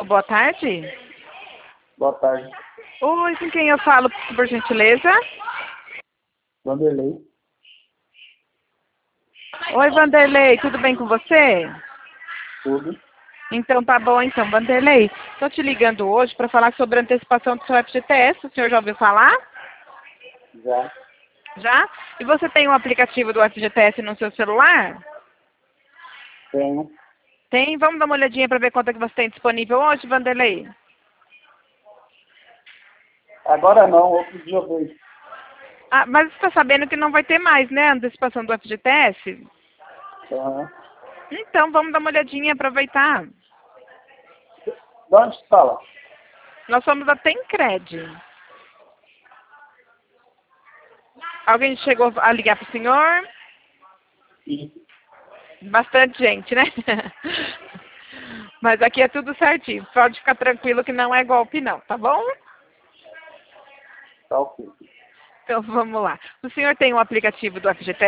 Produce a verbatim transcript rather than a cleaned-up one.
Boa tarde. Boa tarde. Oi, com quem eu falo, por gentileza? Vanderlei. Oi, Vanderlei, tudo bem com você? Tudo. Então tá bom, então, Vanderlei. Estou te ligando hoje para falar sobre a antecipação do seu F G T S. O senhor já ouviu falar? Já. Já? E você tem um aplicativo do F G T S no seu celular? Tenho. Tem? Vamos dar uma olhadinha para ver quanto é que você tem disponível hoje, Vanderlei? Agora não, outro dia eu vejo. Ah, mas você está sabendo que não vai ter mais, né, a antecipação do F G T S? Uhum. Então, vamos dar uma olhadinha, aproveitar. De onde você fala? Nós somos da Tencred. Alguém chegou a ligar para o senhor? Sim. Bastante gente, né? Mas aqui é tudo certinho. Pode ficar tranquilo que não é golpe não, tá bom? Tá ok. Então vamos lá. O senhor tem um aplicativo do F G T S?